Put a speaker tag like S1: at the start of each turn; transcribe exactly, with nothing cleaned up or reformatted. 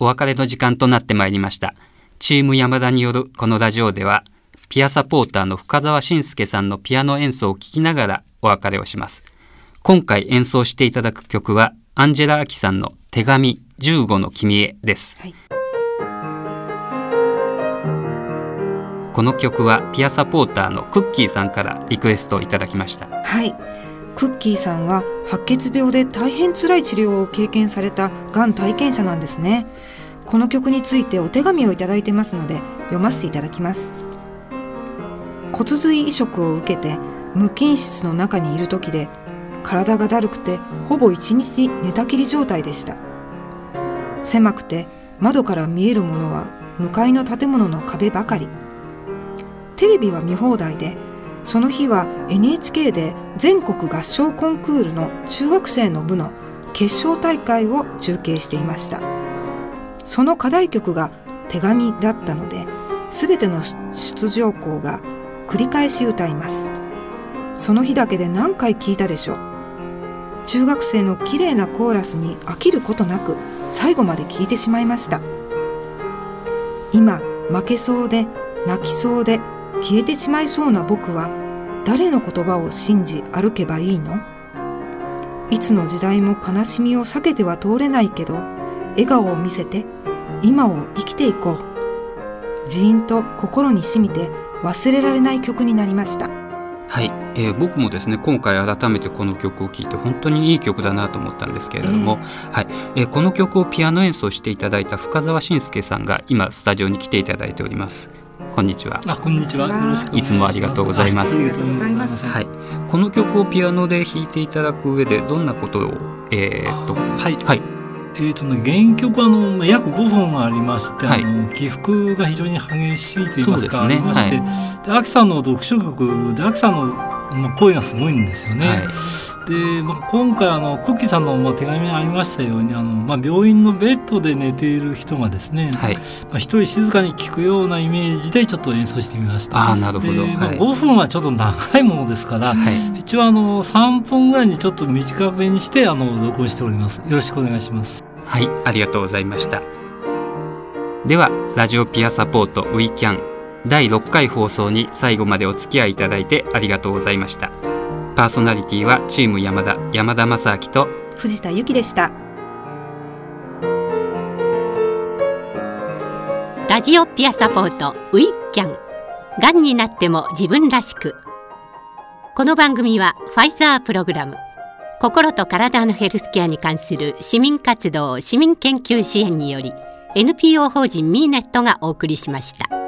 S1: お別れの時間となってまいりました。チーム山田によるこのラジオでは、ピアサポーターの深澤信介さんのピアノ演奏を聴きながらお別れをします。今回演奏していただく曲はアンジェラ・アキさんの手紙じゅうごの君へです、はい。この曲はピアサポーターのクッキーさんからリクエストをいただきました。
S2: はい、クッキーさんは白血病で大変辛い治療を経験されたがん体験者なんですね。この曲についてお手紙をいただいてますので読ませていただきます。骨髄移植を受けて無菌室の中にいる時で、体がだるくてほぼ一日寝たきり状態でした。狭くて窓から見えるものは向かいの建物の壁ばかり。テレビは見放題で、その日は エヌエイチケー で全国合唱コンクールの中学生の部の決勝大会を中継していました。その課題曲が手紙だったので、すべての出場校が繰り返し歌います。その日だけで何回聞いたでしょう。中学生の綺麗なコーラスに飽きることなく最後まで聞いてしまいました。今負けそうで泣きそうで消えてしまいそうな僕は誰の言葉を信じ歩けばいいの？いつの時代も悲しみを避けては通れないけど、笑顔を見せて今を生きていこう。じーんと心に染みて忘れられない曲になりました。
S1: はい、えー、僕もですね、今回改めてこの曲を聴いて本当にいい曲だなと思ったんですけれども、えーはいえー、この曲をピアノ演奏していただいた深澤信介さんが今スタジオに来ていただいております。こんにちは。
S3: あ、こんにちは。よろしくお願いします。
S1: いつもありがとうございます。
S2: ありがとうございます。
S1: はい、この曲をピアノで弾いていただく上でどんなことを、えー、っと
S3: はい、
S1: はい
S3: えーとね、原曲はあの約ごふんありまして、はい、あの起伏が非常に激しいといいますか、ね、ありまして、はい、でアキさんの読書曲でアキさんの、まあ、声がすごいんですよね、はい、で、まあ、今回あのクッキーさんの、まあ、手紙にありましたようにあの、まあ、病院のベッドで寝ている人がですね、はい、まあ、一人静かに聴くようなイメージでちょっと演奏してみました。
S1: あ、なるほど、
S3: まあ、ごふんはちょっと長いものですから、はい、一応あのさんぷんぐらいにちょっと短めにしてあの録音しております。よろしくお願いします。
S1: はい、ありがとうございました。ではラジオピアサポートウィキャンだいろっかい放送に最後までお付き合いいただいてありがとうございました。パーソナリティはチーム山田山田正明と
S2: 藤田由紀でした。
S4: ラジオピアサポートウィキャン、がんになっても自分らしく。この番組はファイザープログラム、心と体のヘルスケアに関する市民活動市民研究支援により エヌピーオー 法人ミーネットがお送りしました。